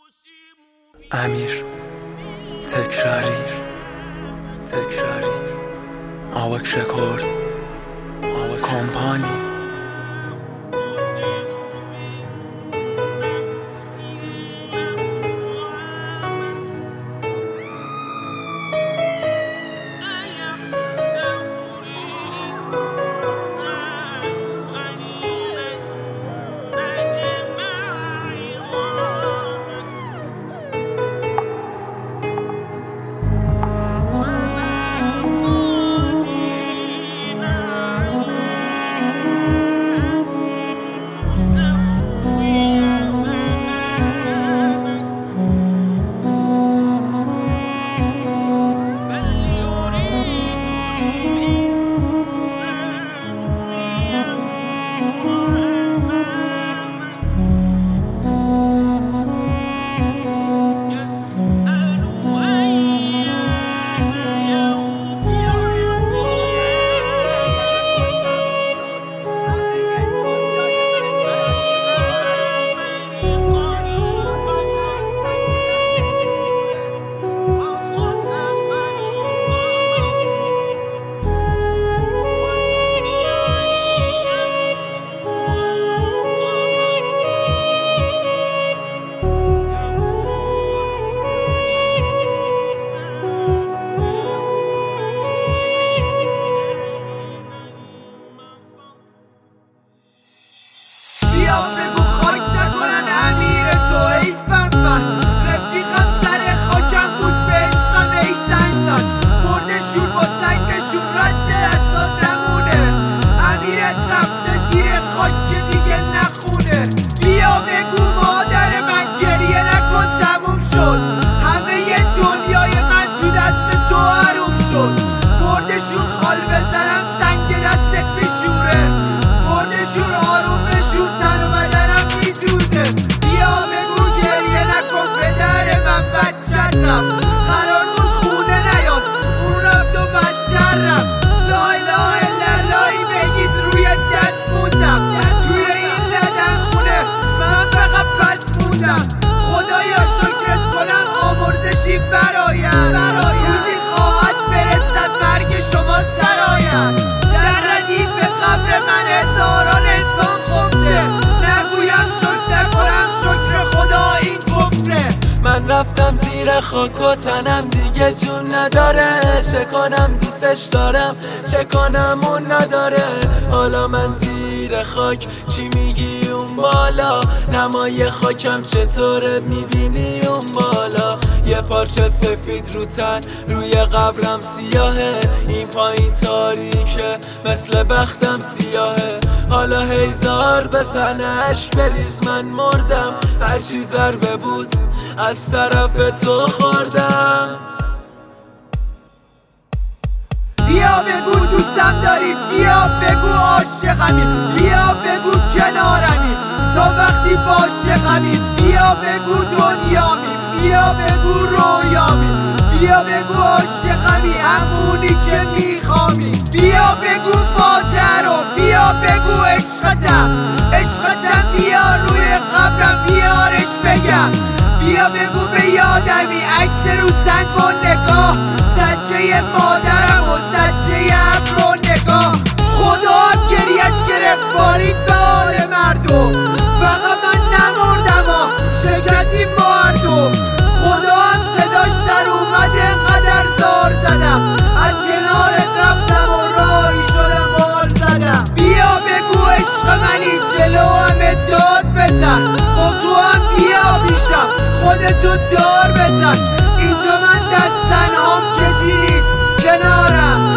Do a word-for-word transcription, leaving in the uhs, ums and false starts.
امیر تکراری تکراری آواک رکورد آواک کمپانی بگو خاک نکنن امیر تو حیفم من رفیقم سر خاکم بود به عشقم ای زنگ زد برده شور با سنگ بشور رد دستات نمونه امیرت رفته زیر خاک که دیگه نخونه بیا بگو مادر من گریه نکن تموم شد همه دنیای من تو دست تو حروم شد برده شور خال بزنم سنگ دستت بشوره برده شور آروم بشور تن و بدنم میسوزه بیا بگو گریه نکن پدر من بچت رفت قرار بود خونه نیاد اون رفت و بدتر رفت لا اله الا اللهی بگید روی دست موندم توی این لدن خونه من فقط پس موندم خدایا شکرت کنم آمرزشی برایم روزی خواهد برسد مرگ شما سرایم در ردیف قبر من هزاران انسان خفته نگویم شکر نکنم شکر خدا این کفره من رفتم زیر خاک و تنم دیگه جون نداره چه کنم دوستش دارم چه کنم اون نداره حالا من زیر خاک چی میگی اون بالا نمای خاکم چطوره میبینی اون بالا یه پارچه سفید رو تن روی قبرم سیاهه این پایین تاریکه مثل بختم سیاهه حالا هیزار بزنه عشق بریز من مردم هرچی ضربه بود از طرف تو خوردم بیا بگو دوستم داری بیا بگو عاشقمی بیا بگو کنارمی تا وقتی عاشقمی بیا بگو دنیامی بیا بگو رویامی بیا بگو عاشقمی همونی که میخوامی بیا بگو فاتحه رو بیا بگو عشقتم عشقتم بیا روی قبرم بیارش بگم بیا بگو به یادمی عکس رو سنگ و نگاه سجه مادرم و سجه ابر و نگاه خدا هم گریش گرفت بالید به حال مردم فقط من نمردم ها شکستی مردم خدا هم صداش در اومد انقدر زار زدم از کنارت رفتم و راهی شدم حال زدم بیا بگو عشق منی جلو همه داد بزن خب تو هم بیا پیشم خودتو دار بزن اینجا من دست تنهام کسی نیست کنارم